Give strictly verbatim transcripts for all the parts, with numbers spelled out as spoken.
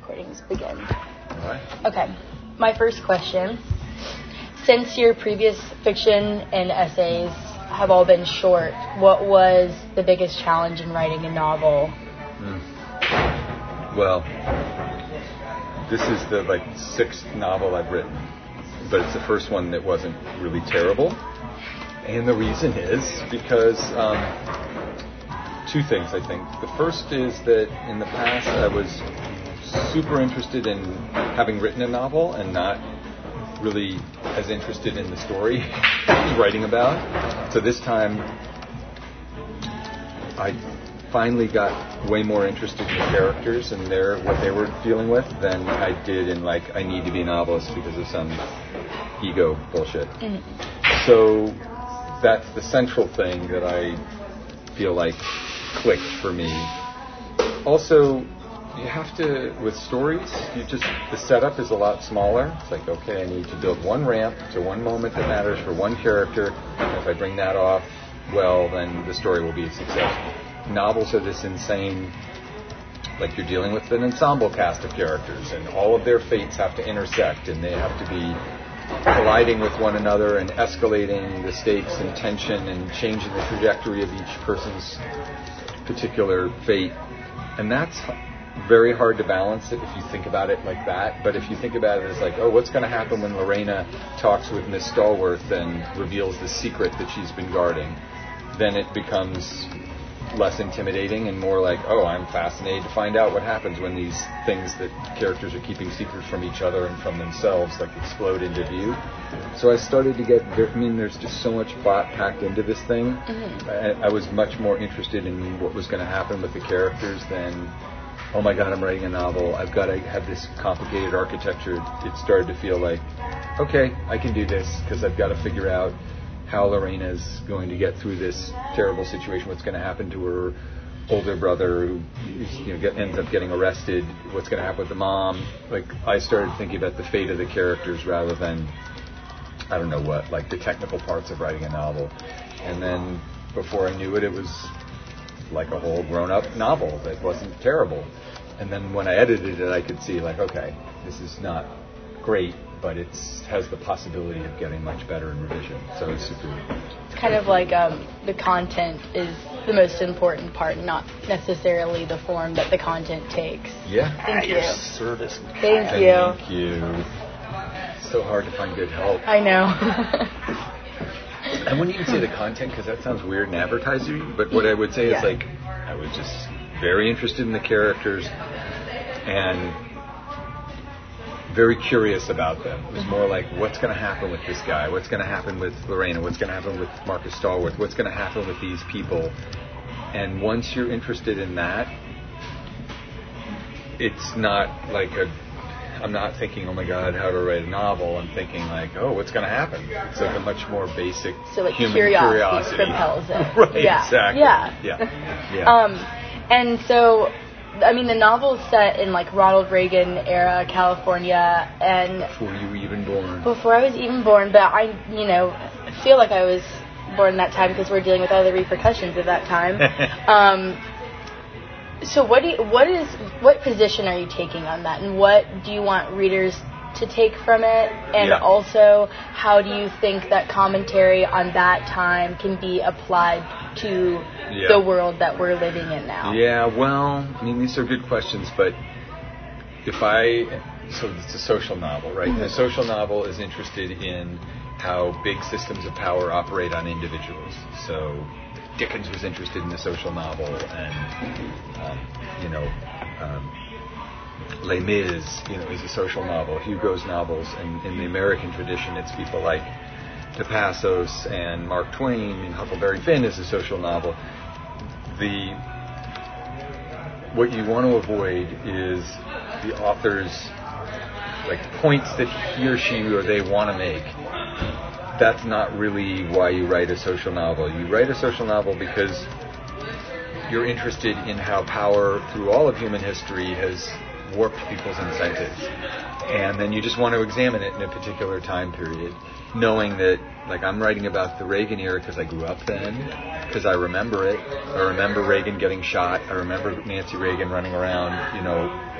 recordings begin. All right. Okay. My first question. Since your previous fiction and essays have all been short, what was the biggest challenge in writing a novel? Mm. Well, this is the like sixth novel I've written, but it's the first one that wasn't really terrible. And the reason is because um, two things, I think. The first is that in the past I was super interested in having written a novel and not really as interested in the story I was writing about. So this time I finally got way more interested in the characters and their what they were dealing with than I did in like I need to be a novelist because of some ego bullshit. Mm-hmm. So that's the central thing that I feel like clicked for me. Also, you have to, with stories, you just, the setup is a lot smaller. It's like, okay, I need to build one ramp to one moment that matters for one character. And if I bring that off well, then the story will be a success. Novels are this insane, like you're dealing with an ensemble cast of characters, and all of their fates have to intersect, and they have to be colliding with one another and escalating the stakes and tension and changing the trajectory of each person's particular fate. And that's very hard to balance it if you think about it like that. But if you think about it as like, oh, what's going to happen when Lorena talks with Miss Stallworth and reveals the secret that she's been guarding, then it becomes less intimidating and more like, oh, I'm fascinated to find out what happens when these things that characters are keeping secret from each other and from themselves like explode into view. So I started to get, I mean, there's just so much plot packed into this thing. Mm-hmm. I, I was much more interested in what was going to happen with the characters than, oh my God, I'm writing a novel. I've got to have this complicated architecture. It started to feel like, okay, I can do this because I've got to figure out how Lorena's going to get through this terrible situation, what's going to happen to her older brother who you know, get, ends up getting arrested, what's going to happen with the mom. Like, I started thinking about the fate of the characters rather than, I don't know what, like the technical parts of writing a novel. And then before I knew it, it was like a whole grown-up novel that wasn't terrible. And then when I edited it, I could see, like, okay, this is not great, but it has the possibility of getting much better in revision. So it's super. It's kind of like um, the content is the most important part, not necessarily the form that the content takes. Yeah. Thank you. Your service. Thank you. Thank you. It's so hard to find good help. I know. I wouldn't even say the content because that sounds weird and advertising, but what I would say yeah. is like I was just very interested in the characters and very curious about them. It was more like, what's going to happen with this guy? What's going to happen with Lorena? What's going to happen with Marcus Stallworth? What's going to happen with these people? And once you're interested in that, it's not like a, I'm not thinking, oh my God, how to write a novel. I'm thinking like, oh, what's going to happen? It's like a much more basic so like human curiosity, curiosity. propels it. Right, yeah. exactly. Yeah. Yeah. yeah. Um, and so, I mean, the novel's set in like Ronald Reagan era California, and before you were even born. Before I was even born, but I, you know, feel like I was born that time because we're dealing with all the repercussions of that time. um, so, what do you, what is what position are you taking on that, and what do you want readers to take from it, and yeah. also how do you think that commentary on that time can be applied to yeah. the world that we're living in now? Yeah, well, I mean, these are good questions, but if I, so it's a social novel, right? Mm-hmm. And a social novel is interested in how big systems of power operate on individuals. So Dickens was interested in the social novel, and, um, you know, um, Les Mis, you know, is a social novel. Hugo's novels, and in the American tradition, it's people like De Passos and Mark Twain, and Huckleberry Finn is a social novel. The what you want to avoid is the author's like points that he or she or they want to make. That's not really why you write a social novel. You write a social novel because you're interested in how power through all of human history has warped people's incentives. And then you just want to examine it in a particular time period, knowing that, like, I'm writing about the Reagan era because I grew up then, because I remember it. I remember Reagan getting shot. I remember Nancy Reagan running around, you know,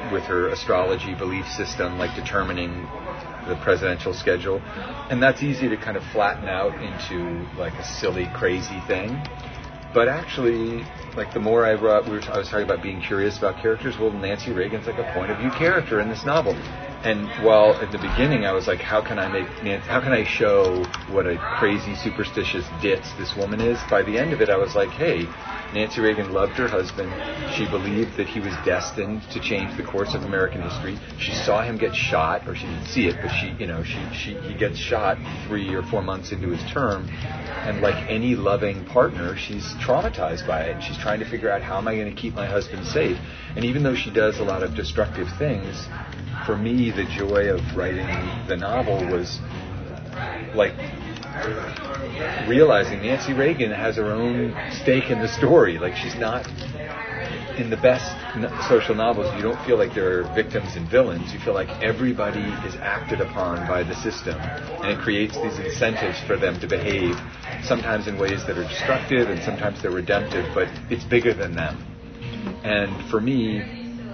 with her astrology belief system, like determining the presidential schedule. And that's easy to kind of flatten out into like a silly, crazy thing. But actually, like the more I wrote, we were t- I was talking about being curious about characters. Well, Nancy Reagan's like a point of view character in this novel. And while at the beginning I was like, how can I make, Nancy, how can I show what a crazy, superstitious ditz this woman is? By the end of it, I was like, hey, Nancy Reagan loved her husband. She believed that he was destined to change the course of American history. She saw him get shot, or she didn't see it, but she, you know, she, she, he gets shot three or four months into his term. And like any loving partner, she's traumatized by it. And she's trying to figure out, how am I going to keep my husband safe? And even though she does a lot of destructive things, for me, the joy of writing the novel was like realizing Nancy Reagan has her own stake in the story. Like, she's not, in the best social novels, you don't feel like there are victims and villains. You feel like everybody is acted upon by the system, and it creates these incentives for them to behave, sometimes in ways that are destructive and sometimes they're redemptive, but it's bigger than them. And for me,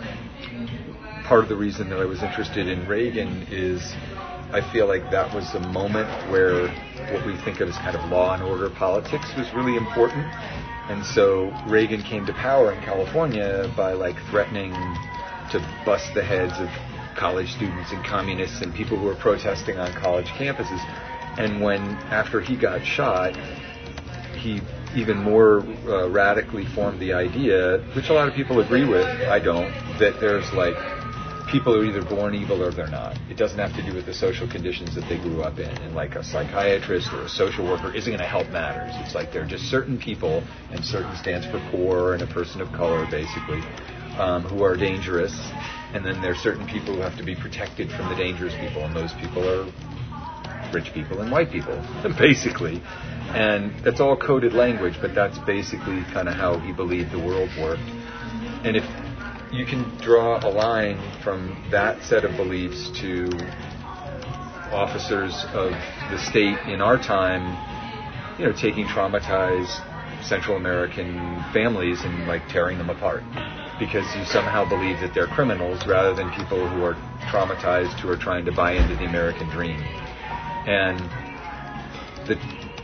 part of the reason that I was interested in Reagan is I feel like that was a moment where what we think of as kind of law and order politics was really important. And so Reagan came to power in California by like threatening to bust the heads of college students and communists and people who were protesting on college campuses. And when, after he got shot, he even more uh, radically formed the idea, which a lot of people agree with, I don't, that there's like, people are either born evil or they're not. It doesn't have to do with the social conditions that they grew up in. And like a psychiatrist or a social worker isn't going to help matters. It's like there are just certain people, and certain stands for poor and a person of color, basically, um, who are dangerous. And then there are certain people who have to be protected from the dangerous people, and those people are rich people and white people, basically. And that's all coded language, but that's basically kind of how he believed the world worked. And if you can draw a line from that set of beliefs to officers of the state in our time, you know, taking traumatized Central American families and like tearing them apart because you somehow believe that they're criminals rather than people who are traumatized who are trying to buy into the American dream. And the,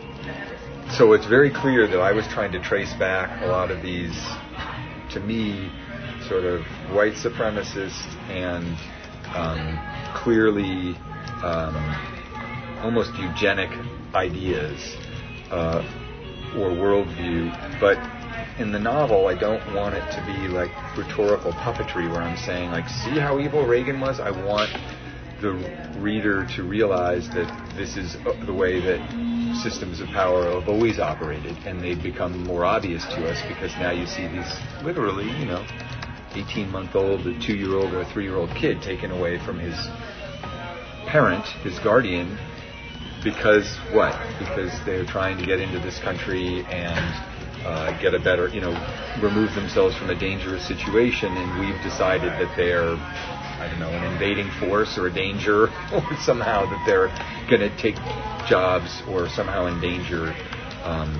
so it's very clear that I was trying to trace back a lot of these, to me, sort of white supremacist and um, clearly um, almost eugenic ideas uh, or worldview. But in the novel, I don't want it to be like rhetorical puppetry where I'm saying, like, see how evil Reagan was? I want the reader to realize that this is the way that systems of power have always operated, and they've become more obvious to us because now you see these literally, you know, eighteen-month-old, a two-year-old, or a three-year-old kid taken away from his parent, his guardian, because what? Because they're trying to get into this country and uh, get a better, you know, remove themselves from a dangerous situation, and we've decided that they're, I don't know, an invading force or a danger, or somehow that they're going to take jobs or somehow endanger um,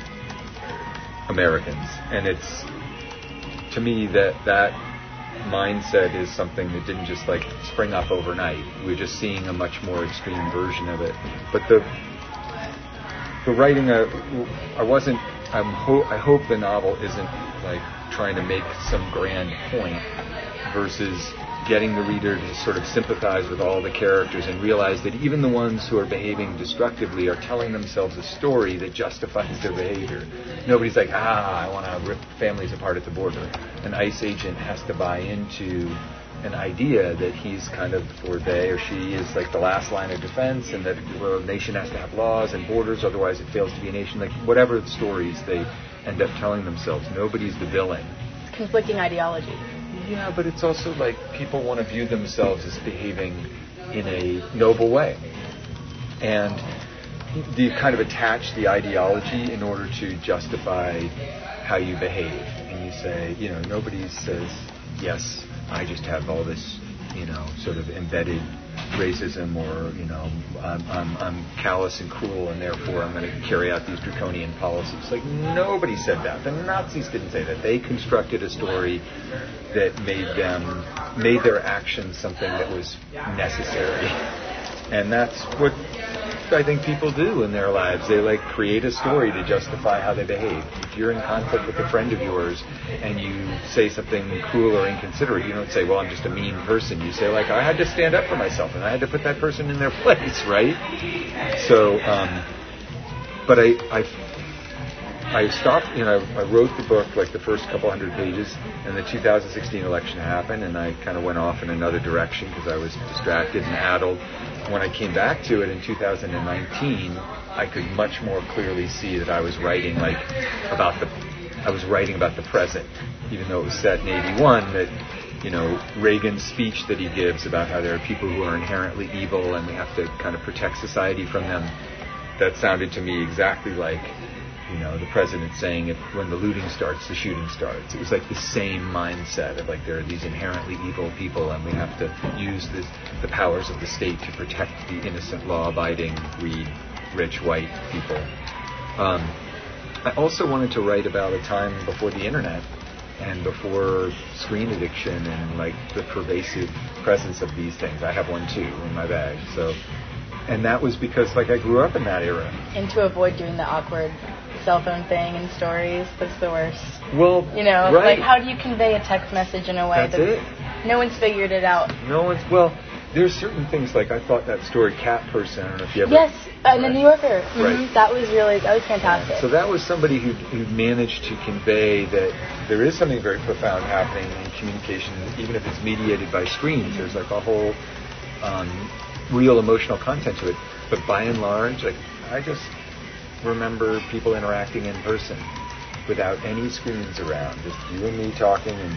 Americans. And it's, to me, that that mindset is something that didn't just like spring up overnight. We're just seeing a much more extreme version of it. But the the writing, a, I wasn't. I'm ho- I hope the novel isn't like trying to make some grand point versus getting the reader to sort of sympathize with all the characters and realize that even the ones who are behaving destructively are telling themselves a story that justifies their behavior. Nobody's like, ah, I want to rip families apart at the border. An ICE agent has to buy into an idea that he's kind of, or they or she is like the last line of defense, and that well, a nation has to have laws and borders, otherwise it fails to be a nation. Like whatever the stories they end up telling themselves, nobody's the villain. Conflicting ideology. Yeah, but it's also like people want to view themselves as behaving in a noble way. And you kind of attach the ideology in order to justify how you behave. And you say, you know, nobody says, yes, I just have all this you know, sort of embedded racism, or, you know, I'm, I'm, I'm callous and cruel and therefore I'm going to carry out these draconian policies. Like, nobody said that. The Nazis didn't say that. They constructed a story that made them, made their actions something that was necessary. And that's what I think people do in their lives. They like create a story to justify how they behave. If you're in conflict with a friend of yours and you say something cruel or inconsiderate, you don't say, well, I'm just a mean person. You say, like, I had to stand up for myself and I had to put that person in their place, right? So, um, but I, I, I stopped, you know, I, I wrote the book, like the first couple hundred pages, and the two thousand sixteen election happened, and I kind of went off in another direction because I was distracted and addled. When I came back to it in two thousand nineteen, I could much more clearly see that I was writing like about the, I was writing about the present, even though it was set in eighty-one. That, you know, Reagan's speech that he gives about how there are people who are inherently evil and we have to kind of protect society from them. That sounded to me exactly like, you know, the president saying, if when the looting starts, the shooting starts. It was like the same mindset of like, there are these inherently evil people and we have to use the, the powers of the state to protect the innocent, law-abiding, free, rich, white people. Um, I also wanted to write about a time before the internet and before screen addiction and like the pervasive presence of these things. I have one too in my bag. So, and that was because like I grew up in that era. And to avoid doing the awkward cell phone thing and stories, that's the worst. Well, you know, right. like how do you convey a text message in a way that's that it. No one's figured it out? No one's, well, there's certain things like I thought that story Cat Person, I don't know if you ever... Yes, uh, in right. the New Yorker. Mm-hmm. Right. That was really, that was fantastic. So that was somebody who, who managed to convey that there is something very profound happening in communication, even if it's mediated by screens. There's like a whole um, real emotional content to it. But by and large, like I just remember people interacting in person without any screens around, just you and me talking, and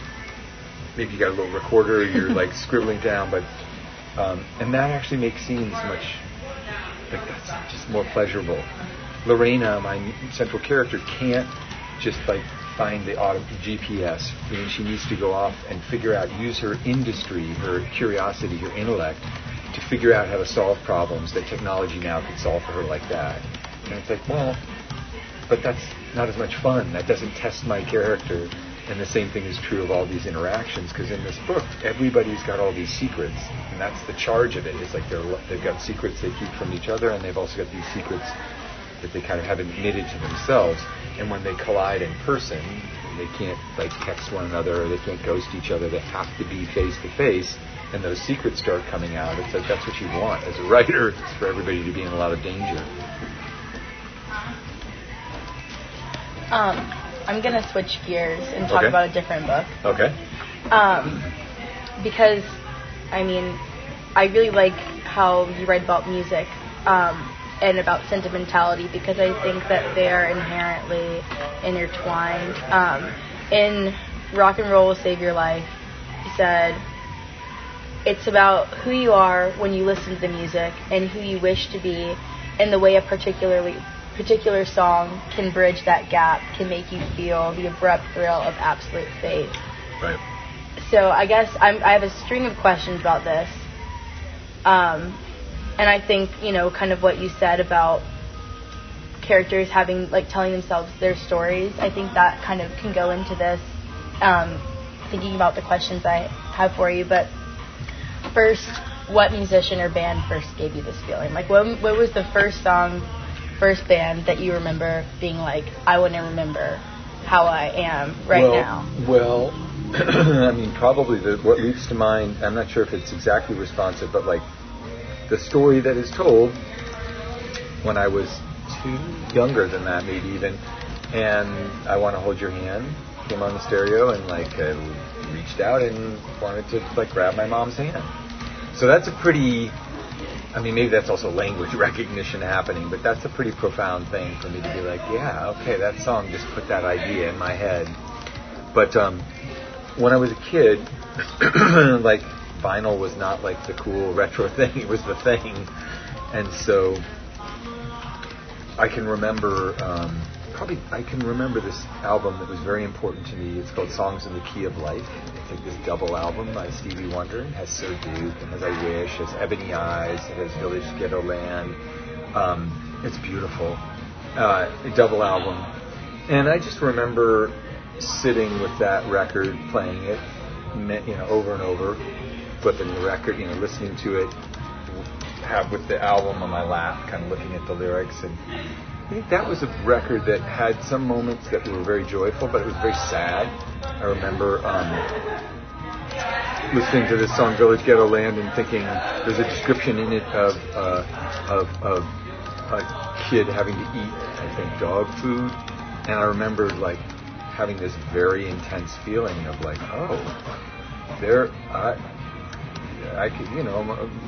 maybe you got a little recorder, you're like scribbling down, but um, and that actually makes scenes much, like that's just more pleasurable. Lorena, my central character, can't just like find the auto G P S. I mean, she needs to go off and figure out, use her industry, her curiosity, her intellect to figure out how to solve problems that technology now can solve for her like that. And it's like, well, but that's not as much fun. That doesn't test my character. And the same thing is true of all these interactions, because in this book, everybody's got all these secrets, and that's the charge of it. It's like they're, they've got secrets they keep from each other, and they've also got these secrets that they kind of have admitted to themselves. And when they collide in person, they can't like text one another, or they can't ghost each other. They have to be face to face, and those secrets start coming out. It's like that's what you want as a writer. It's for everybody to be in a lot of danger. Um, I'm going to switch gears and talk okay. about a different book. Okay. Um, because, I mean, I really like how you write about music um, and about sentimentality, because I think that they are inherently intertwined. Um, in Rock and Roll Will Save Your Life, he said, it's about who you are when you listen to the music and who you wish to be, and the way a particularly particular song can bridge that gap, can make you feel the abrupt thrill of absolute faith. Right. So I guess I'm, I have a string of questions about this. Um, and I think, you know, kind of what you said about characters having, like, telling themselves their stories, I think that kind of can go into this, um, thinking about the questions I have for you. But first, what musician or band first gave you this feeling? Like, what, what was the first song, first band that you remember being like, I want to remember how I am right well, now? Well, I mean, probably the, what leaps to mind, I'm not sure if it's exactly responsive, but like the story that is told when I was two, younger than that maybe even, and I Want to Hold Your Hand came on the stereo, and like I reached out and wanted to like grab my mom's hand. So that's a pretty, I mean, maybe that's also language recognition happening, but that's a pretty profound thing for me to be like, yeah, okay, that song just put that idea in my head. But um, when I was a kid, like vinyl was not like the cool retro thing, it was the thing. And so I can remember um, probably, I can remember this album that was very important to me. It's called Songs in the Key of Life. It's like this double album by Stevie Wonder. It has So Duke, it has I Wish, it has Ebony Eyes, it has Village Ghetto Land. Um, it's beautiful. Uh, a double album. And I just remember sitting with that record, playing it, you know, over and over, flipping the record, you know, listening to it, have with the album on my lap, kind of looking at the lyrics. And I think that was a record that had some moments that were very joyful, but it was very sad. I remember um, listening to this song Village Ghetto Land and thinking there's a description in it of uh, of, of a kid having to eat, I think, dog food. And I remember like having this very intense feeling of like, oh, there, I, I could, you know,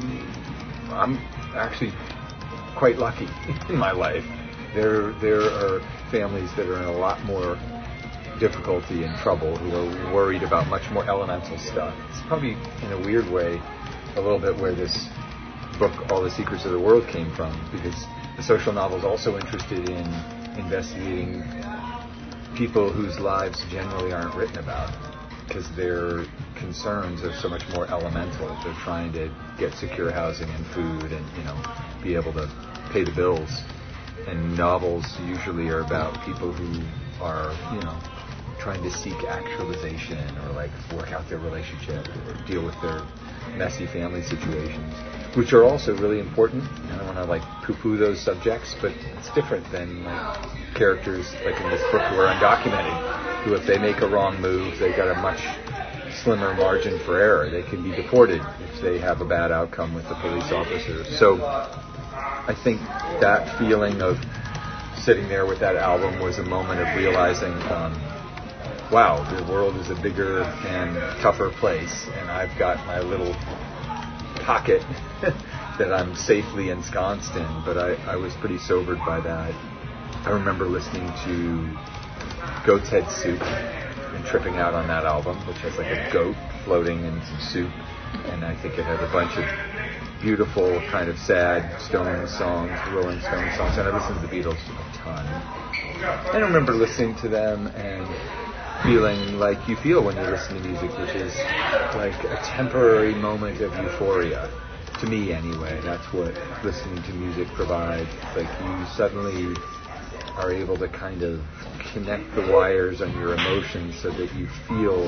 I'm actually quite lucky in my life. There, there are families that are in a lot more difficulty and trouble, who are worried about much more elemental stuff. It's probably, in a weird way, a little bit where this book, All the Secrets of the World, came from, because the social novel is also interested in investigating people whose lives generally aren't written about, because their concerns are so much more elemental. They're trying to get secure housing and food and, you know, be able to pay the bills. And novels usually are about people who are, you know, trying to seek actualization or like work out their relationship or deal with their messy family situations, which are also really important. I don't want to like poo-poo those subjects, but it's different than like characters like in this book who are undocumented, who if they make a wrong move, they've got a much slimmer margin for error. They can be deported if they have a bad outcome with the police officer. So I think that feeling of sitting there with that album was a moment of realizing, um, wow, the world is a bigger and tougher place, and I've got my little pocket that I'm safely ensconced in. But I, I was pretty sobered by that. I remember listening to Goat's Head Soup and tripping out on that album, which has like a goat floating in some soup, and I think it has a bunch of beautiful, kind of sad Stones songs, Rolling Stones songs, and I listened to the Beatles a ton. I remember listening to them and feeling like you feel when you listen to music, which is like a temporary moment of euphoria. To me, anyway, that's what listening to music provides. It's like you suddenly are able to kind of connect the wires on your emotions so that you feel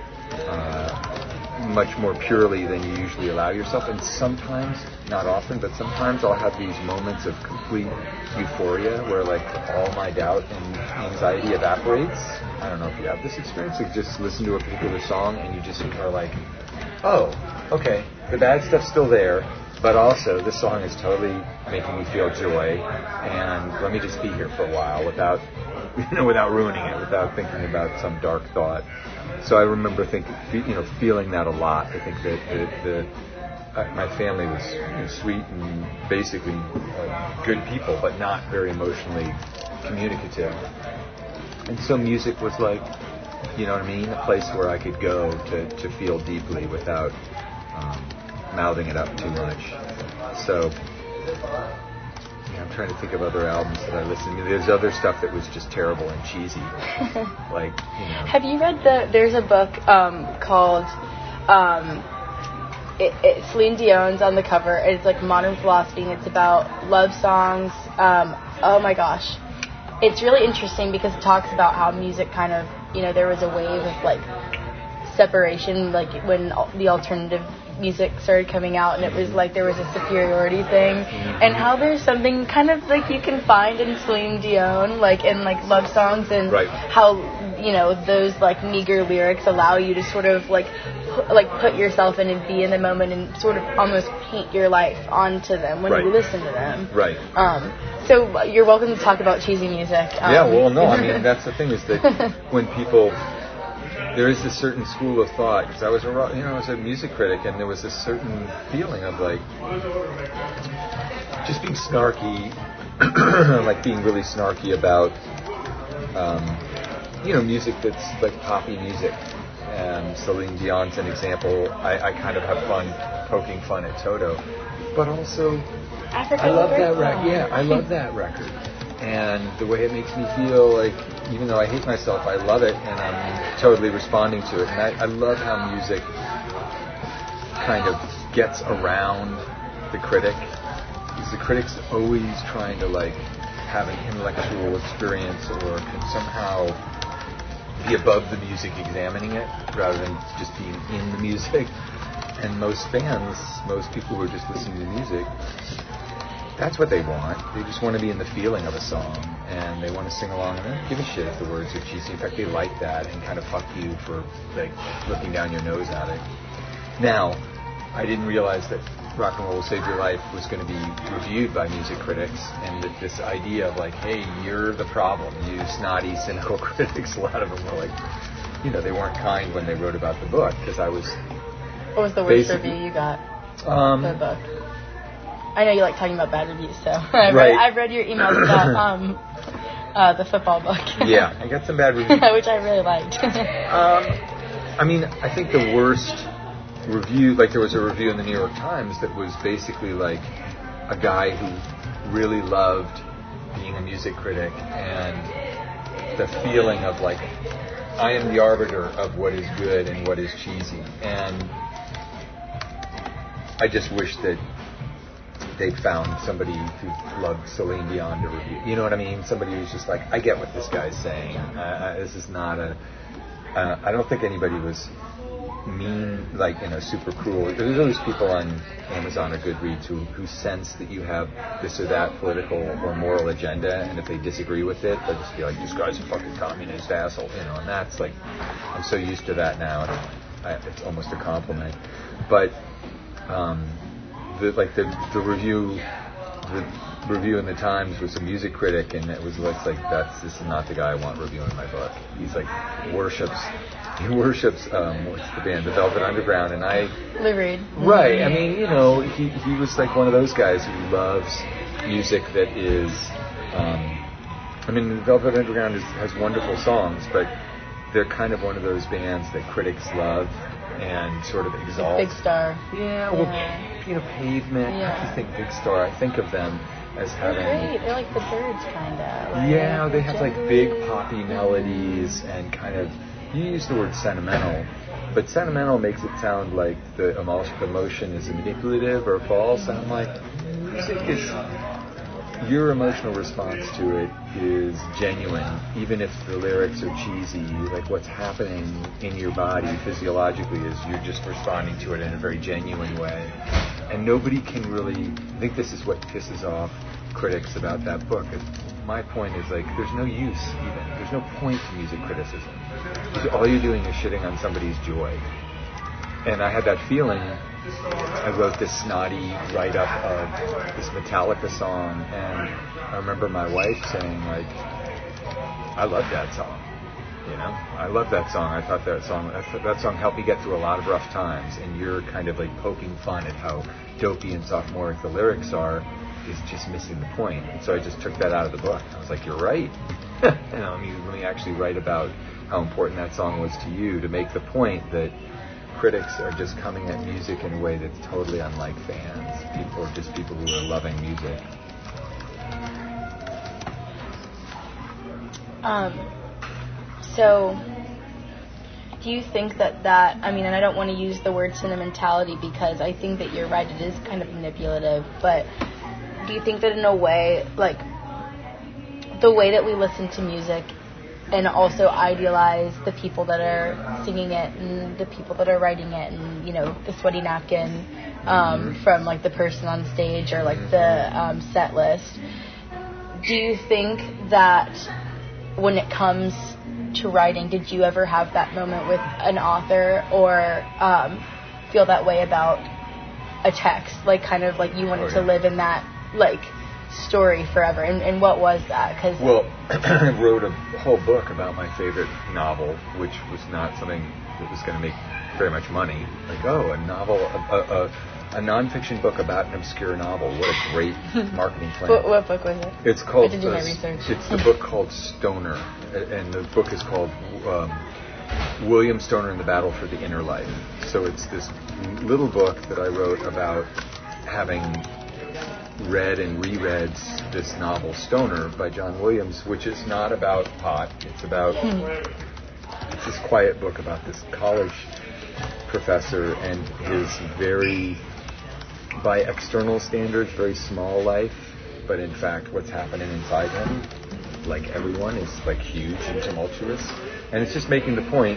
uh, much more purely than you usually allow yourself. And sometimes, not often, but sometimes I'll have these moments of complete euphoria where like all my doubt and anxiety evaporates. I don't know if you have this experience. Like just listen to a particular song and you just are like, oh, okay, the bad stuff's still there, but also this song is totally making me feel joy, and let me just be here for a while without, you know, without ruining it, without thinking about some dark thought. So I remember think, you know, feeling that a lot. I think that the, the uh, my family was you know, sweet and basically uh, good people, but not very emotionally communicative. And so music was like, you know what I mean, a place where I could go to, to feel deeply without um, mouthing it up too much. So, yeah, I'm trying to think of other albums that I listened to. There's other stuff that was just terrible and cheesy. Like, you know. Have you read the, there's a book um, called, um, it, it, Celine Dion's on the cover. It's like Modern Philosophy, and it's about love songs. Um, oh my gosh. It's really interesting because it talks about how music kind of, you know, there was a wave of like separation, like when the alternative music started coming out, and it was like there was a superiority thing, and how there's something kind of like you can find in Celine Dion, like in like love songs, and right. how, you know, those like meager lyrics allow you to sort of like pu- like put yourself in and be in the moment and sort of almost paint your life onto them when right. you listen to them. Right. Um, so you're welcome to talk about cheesy music. Um, yeah, well, no, I mean, that's the thing is that when people, there is this certain school of thought, because I was a, you know, I was a music critic, and there was this certain feeling of like just being snarky, like being really snarky about, um, you know, music that's like poppy music. Um, Celine Dion's an example. I, I kind of have fun poking fun at Toto, but also Africa I love Over that Song. record. Yeah, I love that record. And the way it makes me feel, like, even though I hate myself, I love it, and I'm totally responding to it. And I, I love how music kind of gets around the critic, because the critic's always trying to, like, have an intellectual experience or can somehow be above the music examining it rather than just being in the music. And most fans, most people who are just listening to music, that's what they want. They just want to be in the feeling of a song, and they want to sing along, and they don't give a shit if the words are cheesy. In fact, they like that and kind of fuck you for, like, looking down your nose at it. Now, I didn't realize that Rock and Roll Will Save Your Life was going to be reviewed by music critics, and that this idea of, like, hey, you're the problem, you snotty, cynical critics, a lot of them were like, you know, they weren't kind when they wrote about the book, because I was... What was the worst review you got um, for the book? I know you like talking about bad reviews, so I've, right. read, I've read your emails about um, uh, the football book. Yeah, I got some bad reviews. Which I really liked. um, I mean, I think the worst review, like there was a review in the New York Times that was basically like a guy who really loved being a music critic and the feeling of, like, I am the arbiter of what is good and what is cheesy. And I just wish that they'd found somebody who loved Celine Dion to review. You know what I mean? Somebody who's just like, I get what this guy's saying. Uh, this is not a... Uh, I don't think anybody was mean, like, you know, super cruel. There's always people on Amazon or Goodreads who, who sense that you have this or that political or moral agenda, and if they disagree with it, they'll just be like, this guy's a fucking communist asshole, you know, and that's like, I'm so used to that now, and I, it's almost a compliment. But, um, the, like, the, the review, the review in the Times was a music critic, and it was like, like that's, this is not the guy I want reviewing my book. He's like, worships, he worships, um, what's the band, the Velvet Underground, and I... Lou Reed. Right, I mean, you know, he, he was like one of those guys who loves music that is, um, I mean, the Velvet Underground is, has wonderful songs, but they're kind of one of those bands that critics love and sort of exalt. Like Big Star. Yeah, well, yeah. you know, Pavement, yeah. I just think Big Star, I think of them as having... They're great. They're like the Byrds, kind of. Like, yeah, they have like big poppy melodies and kind of... You use the word sentimental, but sentimental makes it sound like the emotion is manipulative or false, and I'm like, music is... Your emotional response to it is genuine, even if the lyrics are cheesy. Like, what's happening in your body physiologically is you're just responding to it in a very genuine way. And nobody can really... I think this is what pisses off critics about that book. My point is, like, there's no use, even. There's no point to music criticism. All you're doing is shitting on somebody's joy. And I had that feeling. I wrote this snotty write-up of this Metallica song, and I remember my wife saying, like, I love that song. You know, I love that song. I thought that song that song helped me get through a lot of rough times, and you're kind of like poking fun at how dopey and sophomoric the lyrics are is just missing the point. And so I just took that out of the book. I was like, you're right. You know, I mean, let me actually write about how important that song was to you to make the point that critics are just coming at music in a way that's totally unlike fans. People are just people who are loving music. Um, so, do you think that that, I mean, and I don't want to use the word sentimentality because I think that you're right, it is kind of manipulative, but do you think that in a way, like, the way that we listen to music and also idealize the people that are singing it and the people that are writing it and, you know, the sweaty napkin um, mm-hmm. from, like, the person on stage or, like, the um, set list, do you think that when it comes to writing, did you ever have that moment with an author or um, feel that way about a text, like kind of like you wanted oh, yeah. to live in that like story forever? And, and what was that? Cause well, I wrote a whole book about my favorite novel, which was not something that was going to make very much money. Like, oh, a novel, a, a, a nonfiction book about an obscure novel. What a great marketing plan. What, what book was it? It's called. I did do my research. It's the book called Stoner, and the book is called um, William Stoner and the Battle for the Inner Life. So it's this little book that I wrote about having read and reread this novel Stoner by John Williams, which is not about pot. It's about it's this quiet book about this college professor and his very, by external standards, very small life, but in fact what's happening inside him, like everyone, is like huge and tumultuous. And it's just making the point,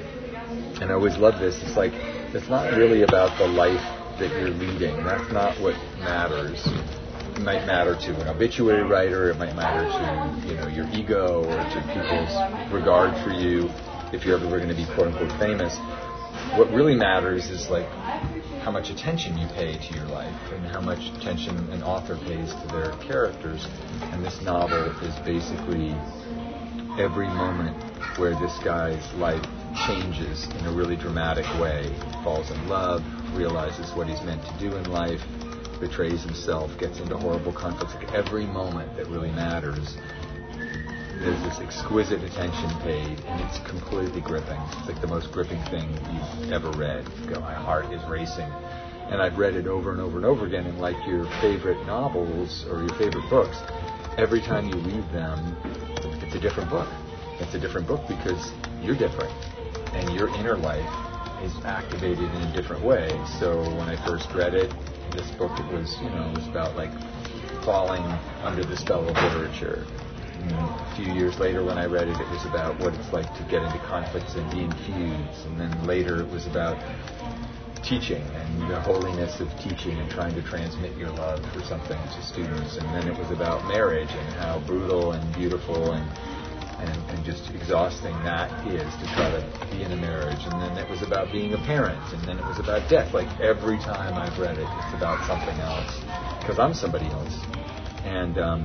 and I always love this, it's like, it's not really about the life that you're leading. That's not what matters. It might matter to an obituary writer, it might matter to, you know, your ego or to people's regard for you if you're ever going to be quote-unquote famous. What really matters is like how much attention you pay to your life and how much attention an author pays to their characters. And this novel is basically every moment where this guy's life changes in a really dramatic way. Falls in love, realizes what he's meant to do in life, betrays himself, gets into horrible conflicts. Like every moment that really matters, there's this exquisite attention paid, and it's completely gripping. It's like the most gripping thing you've ever read. You go, my heart is racing. And I've read it over and over and over again, and like your favorite novels or your favorite books, every time you read them, it's a different book. It's a different book because you're different, and your inner life is activated in a different way. So when I first read it, this book, it was, you know, it was about like falling under the spell of literature. And a few years later when I read it, it was about what it's like to get into conflicts and be in feuds. And then later it was about teaching and the holiness of teaching and trying to transmit your love for something to students. And then it was about marriage and how brutal and beautiful and And, and just exhausting that is to try to be in a marriage. And then it was about being a parent. And then it was about death. Like every time I've read it, it's about something else. Because I'm somebody else. And um,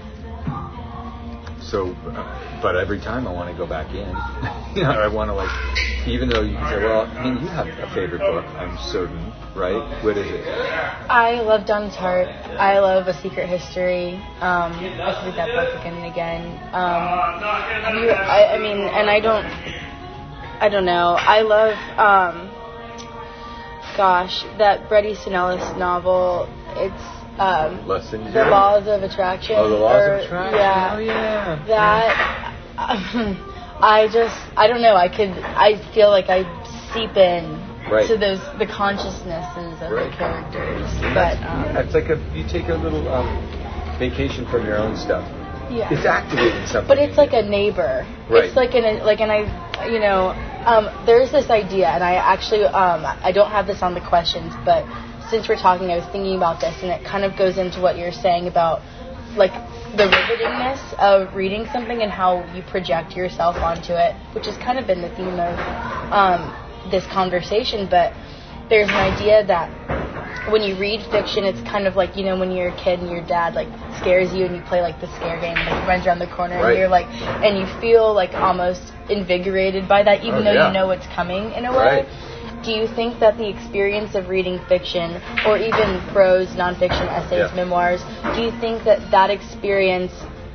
so, uh, but every time I want to go back in. you know, I want to like, even though you can say, well, I mean, you have a favorite book, I'm certain, right? What is it? I love Don's Heart. I love A Secret History. Um, I could read that book again and again. Um, have you, I, I mean, and I don't, I don't know. I love, um, gosh, that Bret Easton Ellis novel. It's um, The Laws of Attraction. Oh, The Laws or, of Attraction. Yeah. Oh, yeah. That. Um, I just, I don't know. I could, I feel like I seep in. Right. To those, the consciousnesses of right. the characters. And but um, yeah, it's like a, you take a little um, vacation from your own stuff. Yeah. It's activating something. But it's like a neighbor. Right. It's like an, like, and I, you know, um, there's this idea, and I actually, um, I don't have this on the questions, but since we're talking, I was thinking about this, and it kind of goes into what you're saying about, like, the rivetingness of reading something and how you project yourself onto it, which has kind of been the theme of um, this conversation. But there's an idea that when you read fiction, it's kind of like, you know, when you're a kid and your dad like scares you and you play like the scare game and like runs around the corner right. and you're like, and you feel like almost invigorated by that, even oh, though yeah. you know it's coming in a way. Right. Do you think that the experience of reading fiction or even prose, nonfiction, essays, yeah. memoirs, do you think that that experience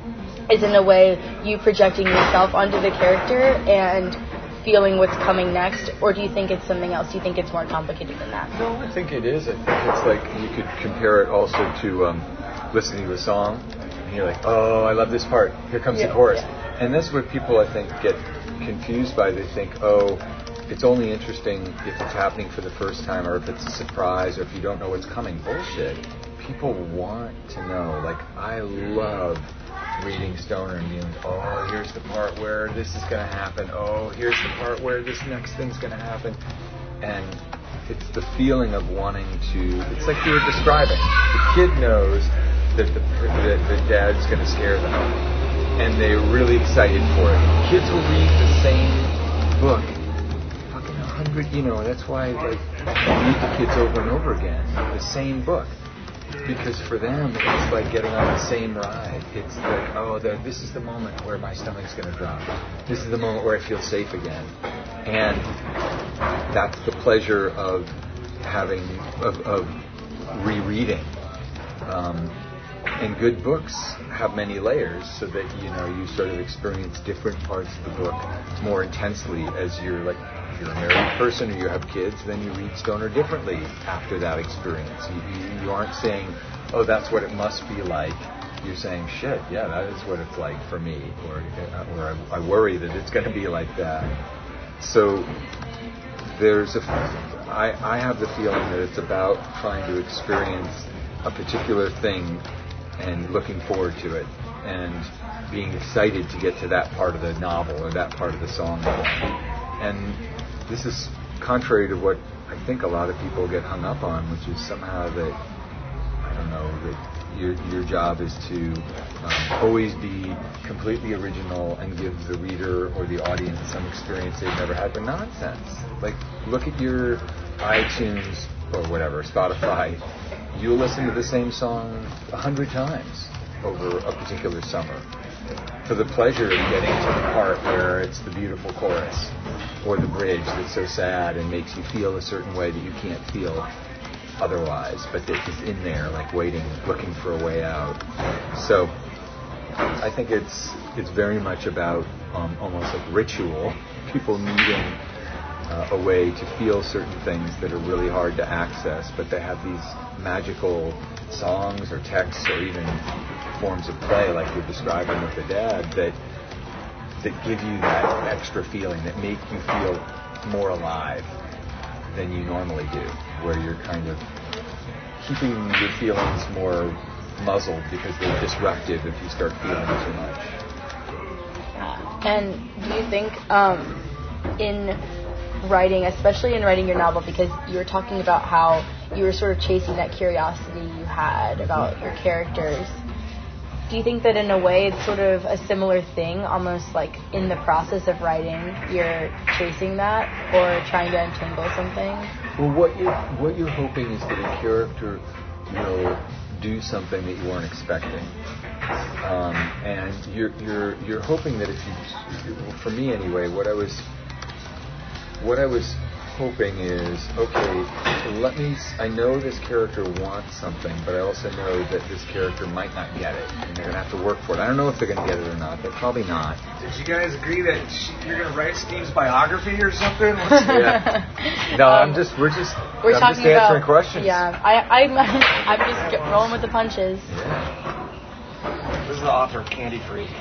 is in a way you projecting yourself onto the character and feeling what's coming next, or do you think it's something else? Do you think it's more complicated than that? No, I think it is. I think it's like you could compare it also to um, listening to a song, and you're like, oh, I love this part. Here comes yeah, the chorus. Yeah. And that's what people, I think, get confused by. They think, oh, it's only interesting if it's happening for the first time, or if it's a surprise, or if you don't know what's coming. Bullshit. People want to know. Like, I love reading Stoner and being like, oh, here's the part where this is going to happen. Oh, here's the part where this next thing's going to happen. And it's the feeling of wanting to, it's like you were describing. The kid knows that the, that the dad's going to scare them, and they're really excited for it. Kids will read the same book fucking a hundred, you know, that's why like read the kids over and over again, the same book. Because for them, it's like getting on the same ride. It's like, oh, the, this is the moment where my stomach's going to drop. This is the moment where I feel safe again. And that's the pleasure of having, of, of rereading. Um, and good books have many layers so that, you know, you sort of experience different parts of the book more intensely as you're like you're a married person or you have kids, then you read Stoner differently after that experience. You, you, you aren't saying, oh, that's what it must be like. You're saying, shit, yeah, that is what it's like for me, or or I, I worry that it's going to be like that. So there's a, I, I have the feeling that it's about trying to experience a particular thing and looking forward to it and being excited to get to that part of the novel or that part of the song again. And this is contrary to what I think a lot of people get hung up on, which is somehow that, I don't know, that Your, your job is to um, always be completely original and give the reader or the audience some experience they've never had. But nonsense. Like, look at your iTunes or whatever, Spotify. You'll listen to the same song a hundred times over a particular summer for the pleasure of getting to the part where it's the beautiful chorus or the bridge that's so sad and makes you feel a certain way that you can't feel otherwise, but that is in there, like waiting, looking for a way out. So I think it's it's very much about um, almost like ritual, people needing uh, a way to feel certain things that are really hard to access, but they have these magical songs or texts or even forms of play, like you're describing with the dad, that that give you that extra feeling, that make you feel more alive than you normally do, where you're kind of keeping your feelings more muzzled because they're disruptive if you start feeling too much. Uh, and do you think um, in writing, especially in writing your novel, because you were talking about how you were sort of chasing that curiosity you had about your characters, do you think that in a way it's sort of a similar thing, almost like in the process of writing you're chasing that or trying to untangle something? Well, what you're, what you're hoping is that a character will do something that you weren't expecting. Um, and you're, you're, you're hoping that if you, well, for me anyway, what I was, what I was hoping is, okay, let me, I know this character wants something, but I also know that this character might not get it, and they're going to have to work for it. I don't know if they're going to get it or not, but probably not. Did you guys agree that she, you're going to write Steve's biography or something? Yeah. No, um, I'm just, we're just, we're I'm just answering about, questions. Yeah, I, I'm, I'm just get, rolling with the punches. Yeah. This is the author of Candy Free.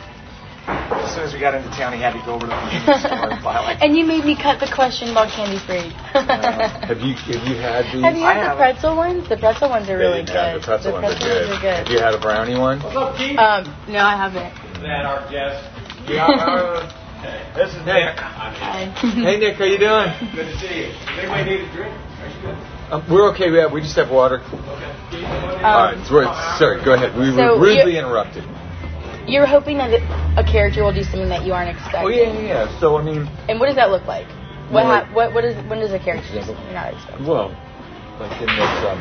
As soon as we got into town, he had to go over to the convenience store and buy like... And you made me cut the question about Candy Free. uh, have you have you had these? Have you had I the pretzel ones? The pretzel ones are they really didn't good. Have the pretzel, the ones, pretzel are good. ones are good. Have you had a brownie one? What's up, Keith? Um, no, I haven't. Isn't that our guest? Yeah, uh, this is Nick. Hi. Hey, Nick, how you doing? Good to see you. Does anybody need a drink? Are you good? Um, we're okay. We, have, we just have water. Okay. Um, All right. So, sorry, go ahead. We so were rudely you're- interrupted. You're hoping that a character will do something that you aren't expecting. Oh yeah, yeah, yeah. So I mean, And what does that look like? What Well, like- ha- what what is when does a character do something you're not expecting? well, like in this, um,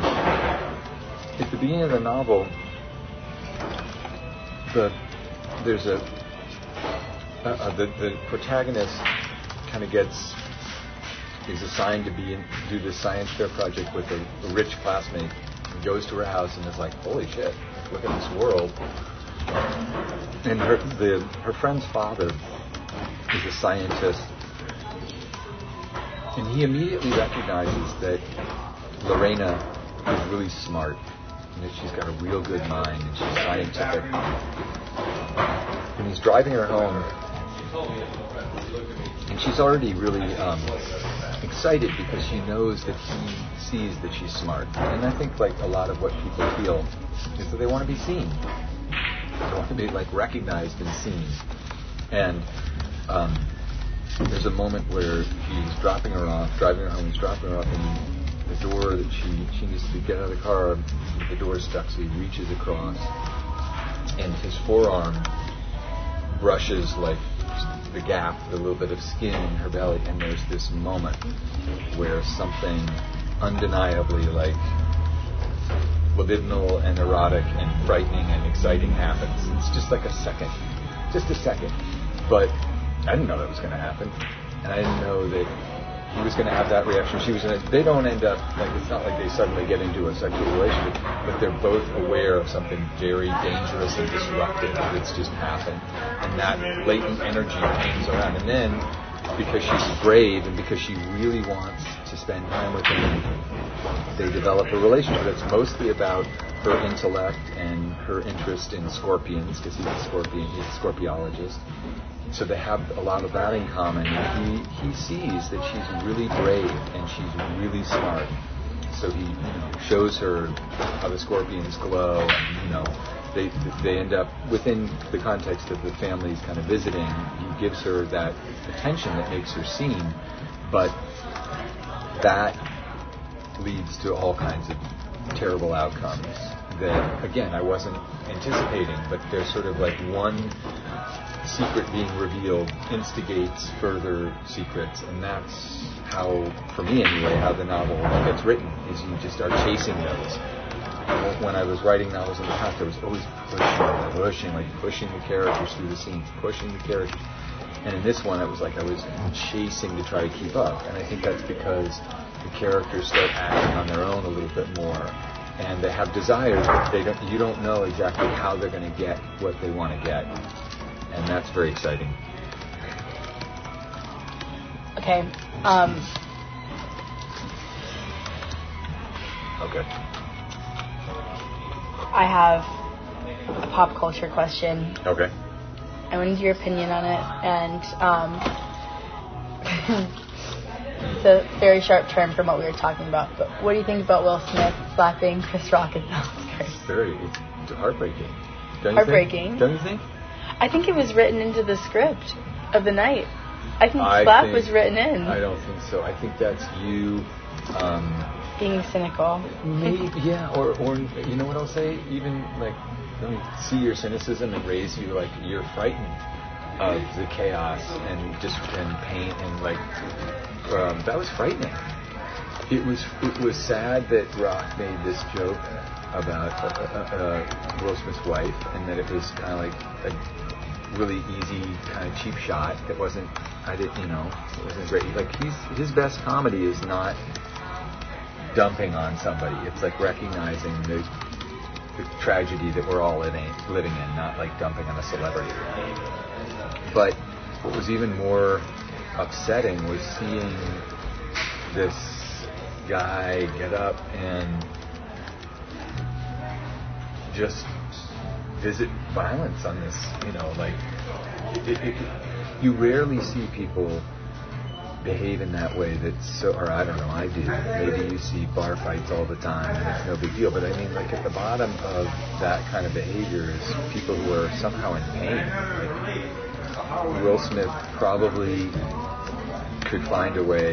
at the beginning of the novel, the there's a uh, uh, the the protagonist kind of gets is assigned to be in, do this science fair project with a, a rich classmate. He goes to her house and is like, "Holy shit! Look at this world." And her the her friend's father is a scientist, and he immediately recognizes that Lorena is really smart, and that she's got a real good mind, and she's scientific. And he's driving her home, and she's already really um, excited because she knows that he sees that she's smart. And I think like a lot of what people feel is that they want to be seen. They want to be like recognized and seen. And um, there's a moment where he's dropping her off, driving her home, he's dropping her off, and the door that she she needs to get out of the car, the door is stuck, so he reaches across, and his forearm brushes like the gap, the little bit of skin in her belly, and there's this moment where something undeniably like libidinal and erotic and frightening and exciting happens. It's just like a second. Just a second. But I didn't know that was going to happen. And I didn't know that he was going to have that reaction. She was going to... They don't end up... Like, it's not like they suddenly get into a sexual relationship, but they're both aware of something very dangerous and disruptive that's just happened. And that latent energy hangs around. And then because she's brave and because she really wants to spend time with him, they develop a relationship that's mostly about her intellect and her interest in scorpions, because he's a scorpion, he's a scorpiologist. So they have a lot of that in common. And he, he sees that she's really brave and she's really smart. So he, you know, shows her how the scorpions glow, and, you know, they they end up, within the context of the family's kind of visiting, he gives her that attention that makes her seen, but that leads to all kinds of terrible outcomes that, again, I wasn't anticipating, but they're sort of like one secret being revealed instigates further secrets, and that's how, for me anyway, how the novel gets written, is you just are chasing those. When I was writing novels in the past, I was always pushing, pushing, like pushing the characters through the scenes, pushing the characters. And in this one, it was like I was chasing to try to keep up. And I think that's because the characters start acting on their own a little bit more, and they have desires, but they don't. You don't know exactly how they're going to get what they want to get, and that's very exciting. Okay. Um. Okay. I have a pop culture question. Okay. I wanted your opinion on it, and um, it's a very sharp turn from what we were talking about. But what do you think about Will Smith slapping Chris Rock at the Oscars? It's very it's heartbreaking. Don't you Heartbreaking. Think? Don't you think? I think it was written into the script of the night. I think I slap think, was written in. I don't think so. I think that's you. Um, Being cynical. Maybe, yeah, or, or you know what I'll say? Even like, let me see your cynicism and raise you like you're frightened of the chaos and just and pain and like um, that was frightening. It was it was sad that Rock made this joke about uh, uh, uh, Will Smith's wife, and that it was kind of like a really easy kind of cheap shot. It wasn't. I didn't. You know, it wasn't great. Like he's his best comedy is not dumping on somebody. It's like recognizing the, the tragedy that we're all living, living in, not like dumping on a celebrity. But what was even more upsetting was seeing this guy get up and just visit violence on this, you know, like it, it, it, you rarely see people behave in that way. That's so, or I don't know, I do. Maybe you see bar fights all the time and it's no big deal, but I mean, like at the bottom of that kind of behavior is people who are somehow in pain. Like Will Smith probably could find a way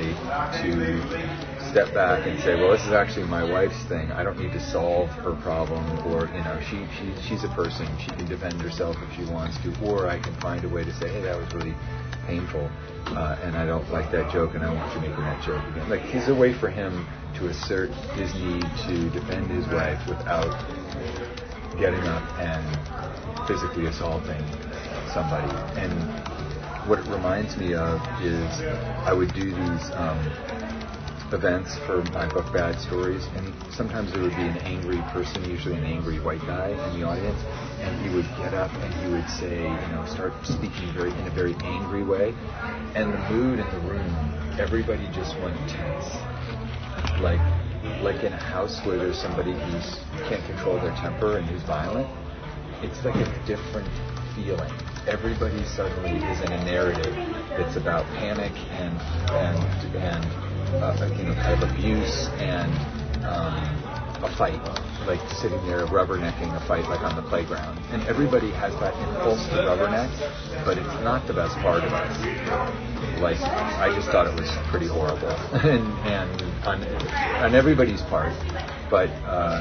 to step back and say, well, this is actually my wife's thing. I don't need to solve her problem, or, you know, she, she she's a person. She can defend herself if she wants to, or I can find a way to say, hey, that was really painful, uh, and I don't like that joke, and I don't want you making that joke again. Like, there's a way for him to assert his need to defend his wife without getting up and physically assaulting somebody. And what it reminds me of is I would do these um, events for my book Bad Stories, and sometimes there would be an angry person, usually an angry white guy in the audience, and he would get up and he would say, you know, start speaking very in a very angry way, and the mood in the room, everybody just went tense. Like like in a house where there's somebody who can't control their temper and who's violent, it's like a different feeling. Everybody suddenly is in a narrative that's about panic and and and uh, you know, kind of abuse and um, a fight, like sitting there rubbernecking a fight like on the playground. And everybody has that impulse to rubberneck, but it's not the best part of us. Like, I just thought it was pretty horrible, and and on, on everybody's part. But uh,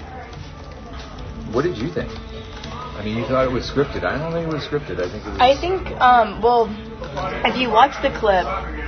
what did you think? I mean, you thought it was scripted. I don't think it was scripted. I think it was... I think, um, well, if you watch the clip,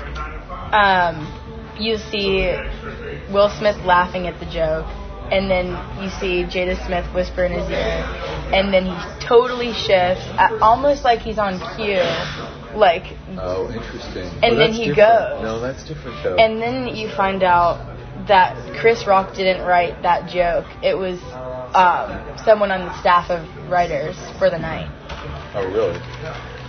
um, you see Will Smith laughing at the joke, and then you see Jada Smith whisper in his ear, and then he totally shifts, at, almost like he's on cue, like... Oh, interesting. And well, then he different. goes. No, that's different, though. And then you find out that Chris Rock didn't write that joke. It was um, someone on the staff of writers for the night. Oh, really?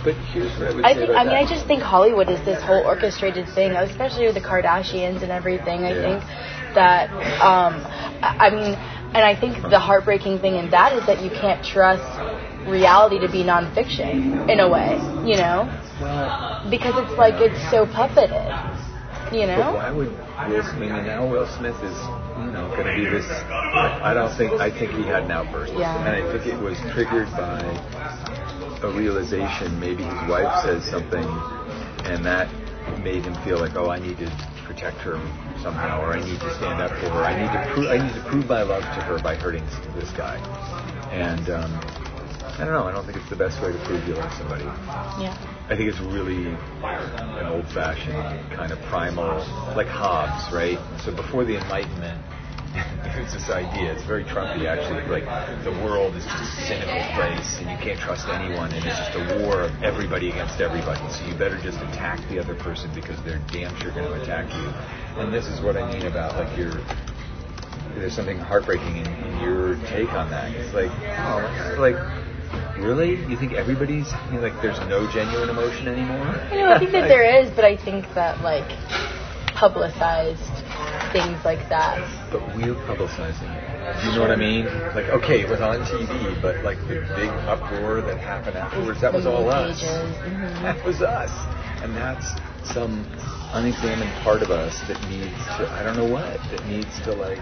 But here's what I would I say think. about I mean, that. I just think Hollywood is this whole orchestrated thing, especially with the Kardashians and everything. I Yeah. think that. Um, I I mean, and I think the heartbreaking thing in that is that you can't trust reality to be nonfiction in a way, you know, Well, because it's like it's so puppeted, you but know. why would Will Smith? I mean, now Will Smith is, you know, going to be this. I don't think. I think he had an outburst, Yeah. and I think it was triggered by a realization. Maybe his wife says something, and that made him feel like, oh, I need to protect her somehow, or I need to stand up for her. I need to prove. I need to prove my love to her by hurting this guy. And um, I don't know. I don't think it's the best way to prove you love somebody. Yeah. I think it's really an old-fashioned kind of primal, like Hobbes, right? So before the Enlightenment, there's this idea. It's very Trumpy, actually. Like the world is just a cynical place, and you can't trust anyone, and it's just a war of everybody against everybody. So you better just attack the other person because they're damn sure going to attack you. And this is what I mean about like your. There's something heartbreaking in, in your take on that. It's like, oh, like. Really? You think everybody's, you know, like, there's no genuine emotion anymore? You know, I think that there is, but I think that, like, publicized things like that. But we're publicizing it. You know what I mean? Like, okay, it was on T V, but, like, the big uproar that happened afterwards, that was all us. Mm-hmm. That was us. And that's some unexamined part of us that needs to, I don't know what, that needs to, like...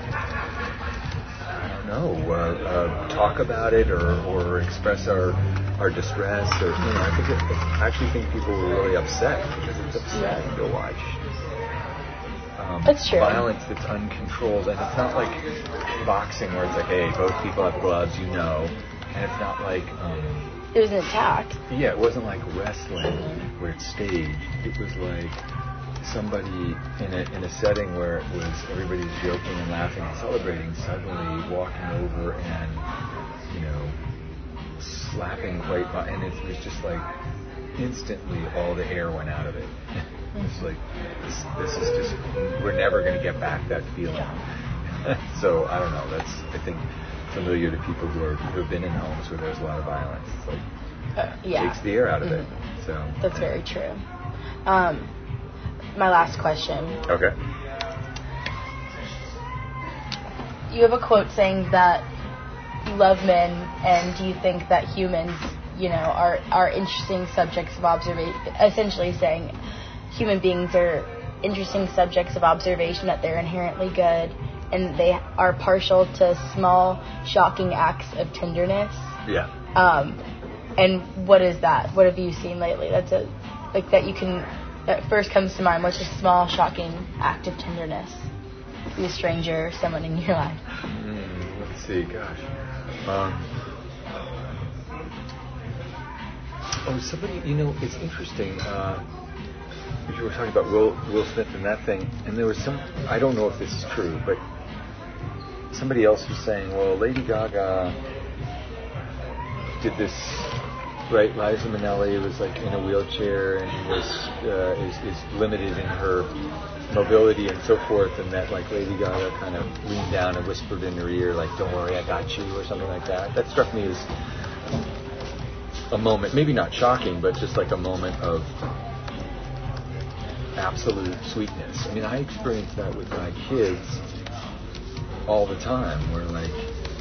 I don't know, uh, uh, talk about it or, or express our our distress, or you know, I think it, I actually think people were really upset because it's upsetting to watch um, That's true. violence that's uncontrolled, and it's not like boxing where it's like, hey, both people have gloves, you know, and it's not like um, it was an attack. Yeah, it wasn't like wrestling where it's staged. It was like somebody in a in a setting where it was everybody's joking and laughing and celebrating, suddenly walking over and, you know, slapping quite, and it was just like instantly all the air went out of it. It's like this, this is just, we're never going to get back that feeling. So I don't know. That's, I think, familiar to people who are who have been in homes where there's a lot of violence. It's like Uh, yeah. takes the air out of Mhm. it. So that's very true. Um, my last question. Okay. You have a quote saying that you love men, and do you think that humans, you know, are are interesting subjects of observation? Essentially saying human beings are interesting subjects of observation, that they're inherently good, and they are partial to small, shocking acts of tenderness. Yeah. Um, and what is that? What have you seen lately? That's a like that you can that first comes to mind. What's a small, shocking act of tenderness? To a stranger, someone in your life. Mm, let's see. Gosh. Um, oh, somebody. You know, it's interesting. Uh, you were talking about Will Will Smith and that thing, and there was some. I don't know if this is true, but somebody else was saying, well, Lady Gaga did this, right? Liza Minnelli was like in a wheelchair and was uh, is, is limited in her mobility and so forth, and that like Lady Gaga kind of leaned down and whispered in her ear, like, don't worry, I got you, or something like that. That struck me as a moment, maybe not shocking, but just like a moment of absolute sweetness. I mean, I experience that with my kids all the time, where like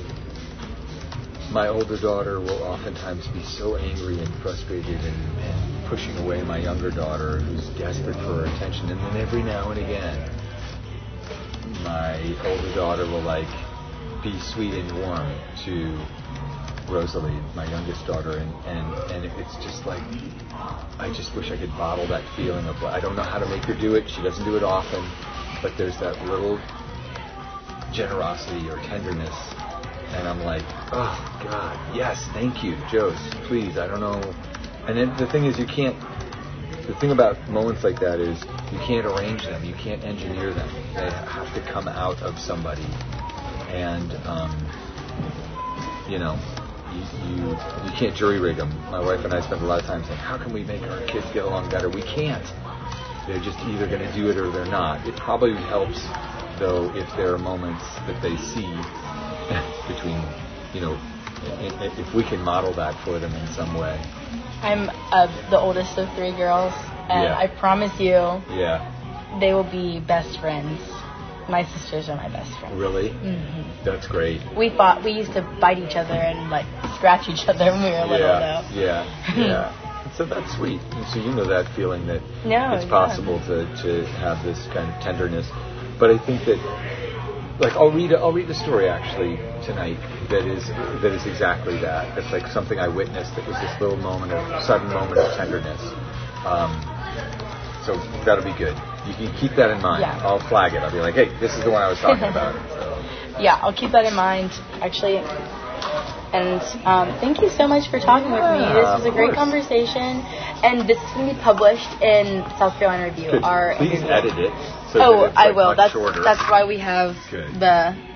my older daughter will oftentimes be so angry and frustrated and, and pushing away my younger daughter who's desperate for her attention, and then every now and again my older daughter will like be sweet and warm to Rosalie, my youngest daughter, and, and, and it's just like I just wish I could bottle that feeling of, I don't know how to make her do it, she doesn't do it often, but there's that little generosity or tenderness, and I'm like, oh God, yes, thank you, Joe, please, I don't know. And then the thing is, you can't, the thing about moments like that is you can't arrange them, you can't engineer them, they have to come out of somebody, and um, you know, you, you you can't jury rig them. My wife and I spend a lot of time saying, how can we make our kids get along better? We can't. They're just either going to do it or they're not. It probably helps, though, if there are moments that they see between, you know, i- i- if we can model that for them in some way. I'm uh, the oldest of three girls, and Yeah. I promise you, Yeah. they will be best friends. My sisters are my best friends. Really? hmm That's great. We fought. We used to bite each other and like scratch each other when we were little. Yeah. Though. Yeah. Yeah. So that's sweet. And so you know that feeling that No, it's yeah. possible to, to have this kind of tenderness. But I think that, like, I'll read a, I'll read a story actually tonight that is that is exactly that. It's like something I witnessed. That was this little moment of sudden moment of tenderness. Um, so that'll be good. You can keep that in mind. Yeah. I'll flag it. I'll be like, hey, this is the one I was talking about. So. Yeah, I'll keep that in mind. Actually. And um, thank you so much for talking with me. This was a great conversation. And this is going to be published in South Carolina Review. Good. Our Please interview. edit it. So oh, that it's I like will. much That's shorter. that's why we have Good. the